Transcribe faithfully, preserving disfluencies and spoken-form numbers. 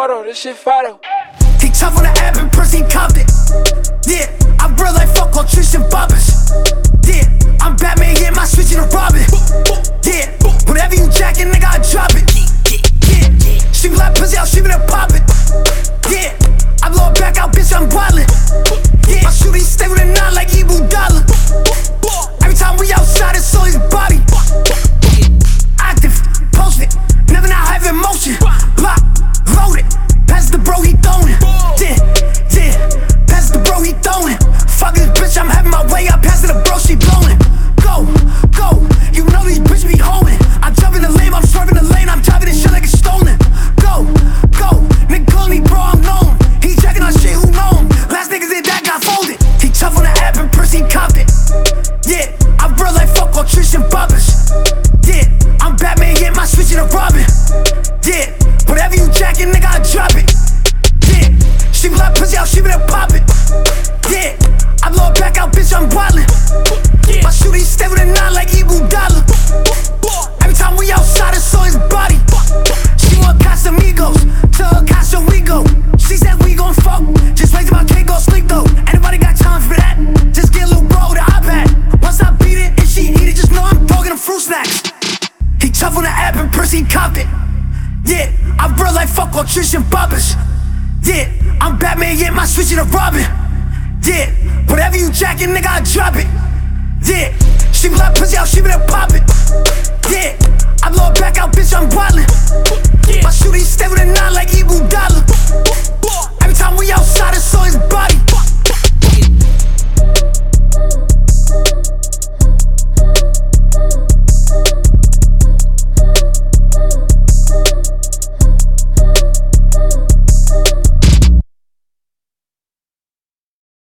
Moto, this shit fire though. He tough on the app and Percy Compton. Yeah, I'm real like fuck all Tristan Bobbers. Yeah, I'm Batman, yeah, my switching to Robin. Yeah, whenever you jackin', nigga, I drop it. Yeah, she be like pussy out, she be there poppin'. Yeah, I blow it back out, bitch, I'm wildin'. Yeah, my shooting stay with a nine like Ibu Dollar. Every time we outside, it's always Bobby. Active, post it, never not have emotion. Block, load it, pass the bro, he throwin'. Yeah, yeah, pass the bro, he throwin'. Fuck this bitch, I'm having my way, I pass it the bro, she blowin'. Go, go, you know these bitch be holding. I jump in the lane, I'm swerving the lane, I'm driving this shit like it's stolen. Go, go, nigga call me bro, I'm known. He checking on shit, who know him? Last niggas in that got folded. He tough on the app and Percy Compton. Yeah, I'm real like fuck all Tristan Bobbers. Yeah, I'm Batman, yeah, my switching to Robin. Yeah, whatever you jackin', nigga, I drop it. Yeah, she be like pussy out, she be there poppin'. Yeah, I blow it back out, bitch, I'm wildin'. My shooting stay with a nine like Ibu Dollar. Every time we outside, it's always body. She want Casamigos, to her Casa we go. She said we gon' fuck, just wait till my kid go sleep though. Anybody got time for that? Just get a little bro with an iPad. Once I beat it, and she eat it, just know I'm throwing them fruit snacks. He tough on the app and Percy Compton. Yeah, I'm real like fuck all Tristan Bobbers. Yeah, I'm Batman, yeah, my switching to Robin. Yeah, whatever you jackin', nigga, I drop it. Yeah, she be like pussy out, she be there poppin'. Yeah, I blow it back out, bitch, I'm wildin'. My shooting stay with a nine like Ibu Dollar. Every time we outside, it's always body.